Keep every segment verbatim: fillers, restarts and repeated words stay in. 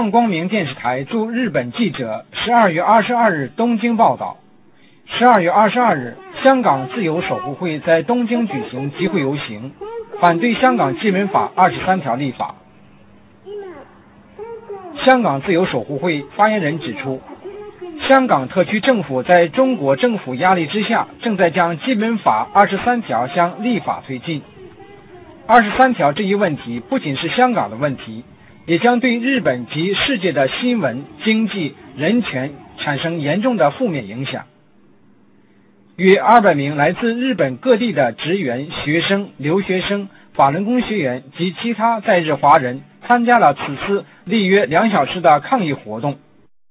放光明电视台驻日本记者十二月二十二日东京报道，十二月二十二日，香港自由守护会在东京举行集会游行，反对香港基本法二十三条立法。香港自由守护会发言人指出，香港特区政府在中国政府压力之下，正在将基本法二十三条向立法推进。二十三条这一问题不仅是香港的问题，也将对日本及世界的新闻、经济、人权产生严重的负面影响。约二百名来自日本各地的职员、学生、留学生、法轮功学员及其他在日华人参加了此次历约两小时的抗议活动。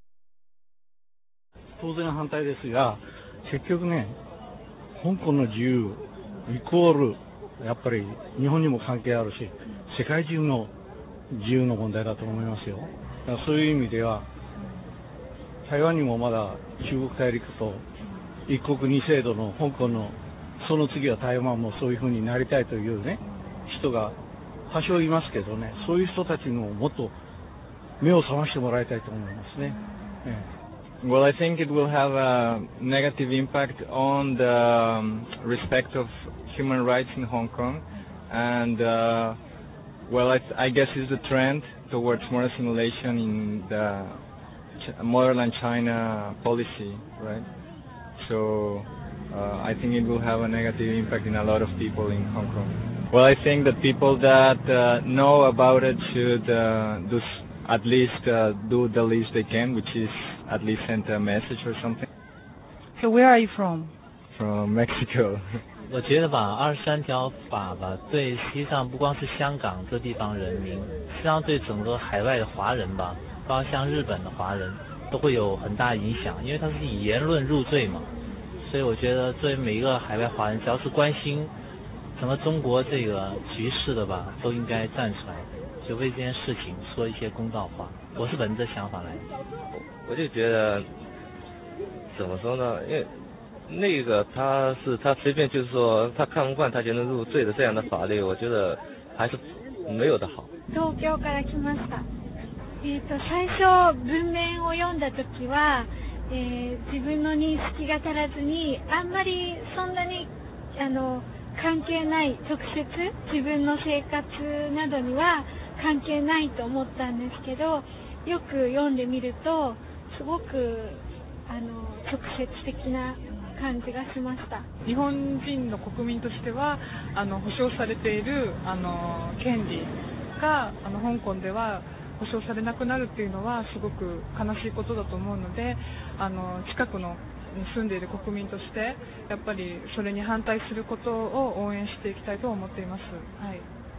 当然反対ですが、結局ね、香港の自由イコールやっぱり日本にも関係あるし、世界中の自由の問題だと思いますよ。だからそういう意味では、台湾にもまだ中国大陸と一国二制度の香港のその次は台湾もそういうふうになりたいというね人が多少いますけどね、そういう人たちにももっと目を覚ましてもらいたいと思いますね。 Well, I think it will have a negative impact on the um, respect of human rights in Hong Kong, and uh, well, I, I guess it's a trend towards more assimilation in the Ch- motherland China policy, right? So uh, I think it will have a negative impact in a lot of people in Hong Kong. Well, I think that people that uh, know about it should uh, do s- at least uh, do the least they can, which is at least send a message or something. So where are you from? From Mexico. 我觉得吧，二十三条法吧，对实际上不光是香港这地方人民，实际上对整个海外的华人吧，包括像日本的华人，都会有很大影响，因为它是以言论入罪嘛。所以我觉得，作为每一个海外华人，只要是关心整个中国这个局势的吧，都应该站出来，就为这件事情说一些公道话。我是本着这想法来的。 我就觉得怎么说呢？因为那个他是他随便就是说他看不惯他就能入罪的这样的法律，我觉得还是没有的好。 東京から来ました。えっと最初文面を読んだ時は、えー、自分の認識が足らずにあんまりそんなにあの関係ない直接自分の生活などには関係ないと思ったんですけど、よく読んでみるとすごくあの直接的な感じがしました。 日本人の国民としてはあの保障されているあの権利があの香港では保障されなくなるっていうのはすごく悲しいことだと思うので、あの近くのに住んでいる国民としてやっぱりそれに反対することを応援していきたいと思っています。はい。